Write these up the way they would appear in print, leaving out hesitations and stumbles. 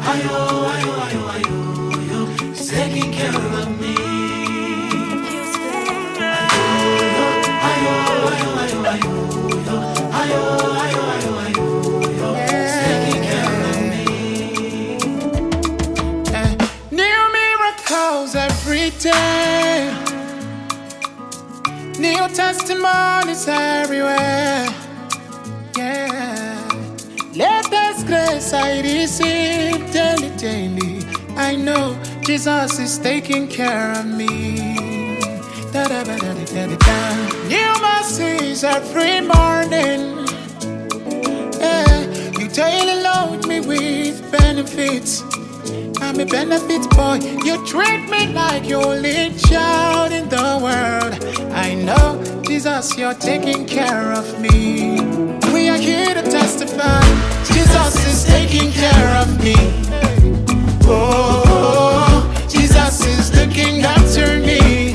He's taking care of me. He's taking care of me. New miracles every day. New testimonies everywhere. Yeah. Latest grace I receive daily, daily. I know Jesus is taking care of me. Da-da-ba-da-da-da-da. New mercies every morning. Yeah. You daily load me with benefits. I'm a benefit boy. You treat me like your only child in the world. I know, Jesus, you're taking care of me. We are here to testify. Jesus is taking care of me. Oh, Jesus is looking after me.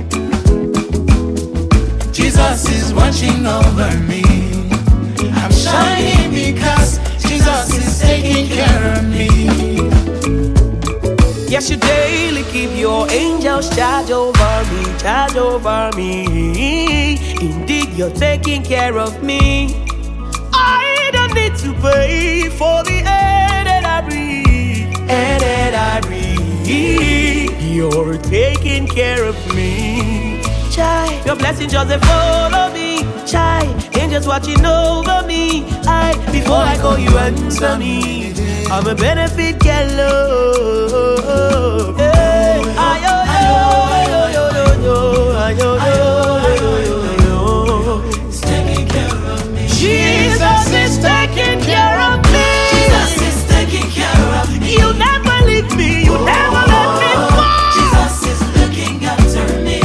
Jesus is watching over me. I'm shining because Jesus is taking care of me. Yes, you daily keep your angels charge over me, charge over me. Indeed, you're taking care of me. I don't need to pay for the air that I breathe, air that I breathe. You're taking care of me. Chai, your blessings just they follow me. Chai, angels watching over me. Before I call you answer me. I'm a benefit girl. Hey, He's taking care of me. Jesus is taking care of me. Jesus is taking care of me. You never leave me. You never let me fall. Jesus is looking after me.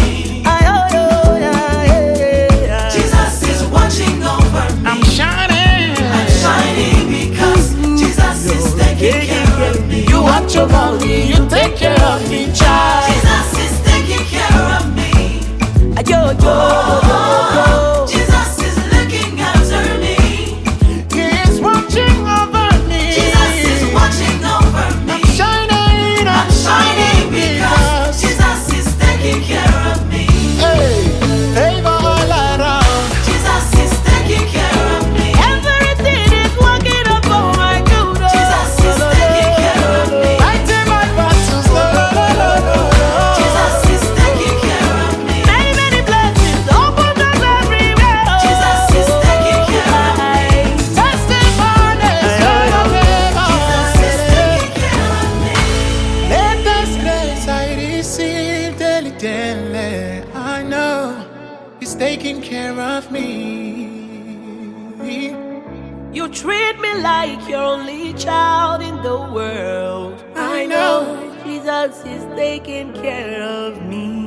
Jesus is watching over me. I'm shining. I'm shining because Jesus is taking care of me. You watch over me. You take care of me, child. Jesus is taking care of me. Jesus is looking after me. He is watching over me. Jesus is watching over me. I'm shining. I'm shining because Jesus is taking care of me. Hey, favor all around. Jesus is taking care of me. Everything is working up for my good. Jesus is taking care of me. Fighting my battles. Jesus is taking care of me. Many, many blessings open up everywhere. Jesus is taking care of me. Testimonies. Jesus is taking care of me. Latest grace I receive daily, daily. I know He's taking care of me. You treat me like your only child in the world. I know. Jesus is taking care of me.